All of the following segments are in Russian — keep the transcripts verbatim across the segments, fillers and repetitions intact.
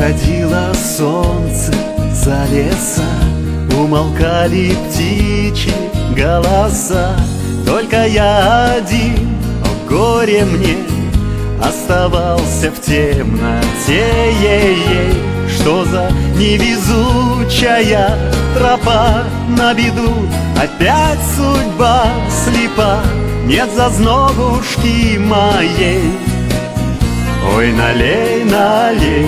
Заходило солнце за леса, умолкали птичьи голоса. Только я один, о горе мне, оставался в темноте. Ей-ей, что за невезучая тропа, на беду опять судьба слепа. Нет зазнобушки моей. Ой, налей, налей,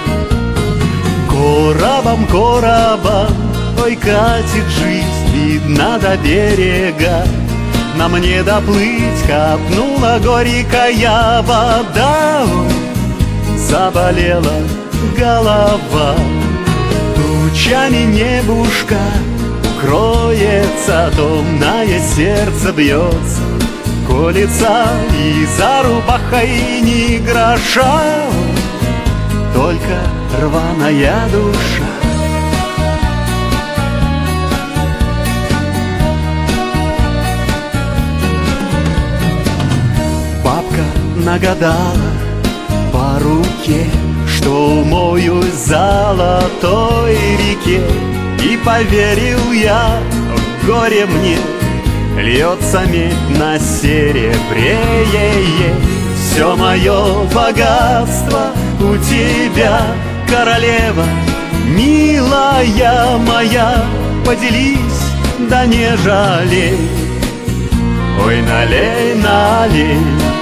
коробом, коробом, ой, катит жизнь, видно до берега. На мне доплыть капнула горькая вода. Ой, заболела голова. Тучами небушка укроется, томное сердце бьется, колется, и за рубахой ни гроша, только рваная душа. Бабка нагадала по руке, что умоюсь в золотой реке. И поверил я, горе мне, льется медь на серебре. Ей-ей, все мое богатство у тебя, королева, милая моя, поделись, да не жалей. Ой, налей, налей,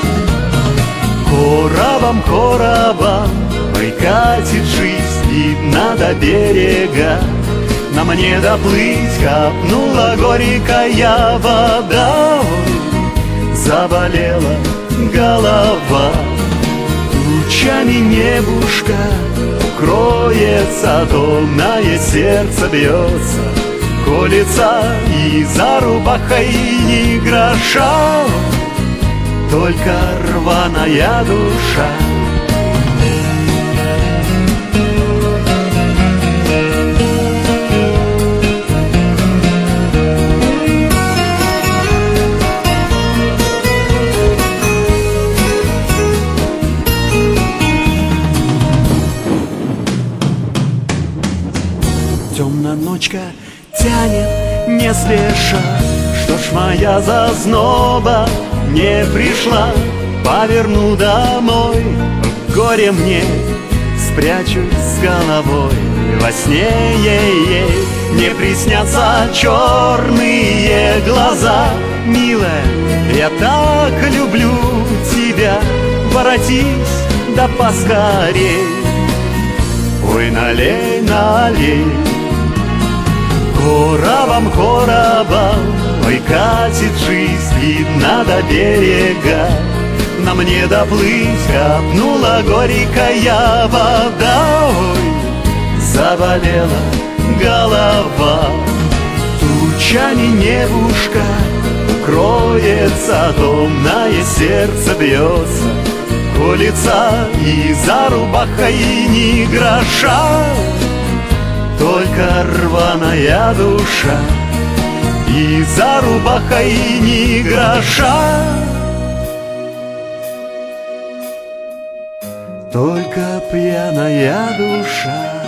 коробом, коробом, ой, катит жизнь, видно до берега. На мне доплыть капнула горькая вода. Ой, заболела голова. Тучами небушка укроется, томное сердце бьется, колется, и за рубахой ни гроша, только рваная душа. Темная ночка тянет не спеша, что ж моя зазноба не пришла. Поверну домой, горе мне, спрячусь с головой во сне. Ей-ей, мне приснятся черные глаза. Милая, я так люблю тебя, воротись да поскорей. Ой, налей, налей, коробом, коробом, ой, катит жизнь, видно до берега. На мне доплыть капнула горькая вода. Ой, заболела голова. Тучами небушка укроется, томное сердце бьется, колется, и за рубахой ни гроша, только рваная душа. И за рубахой ни гроша, только пьяная душа.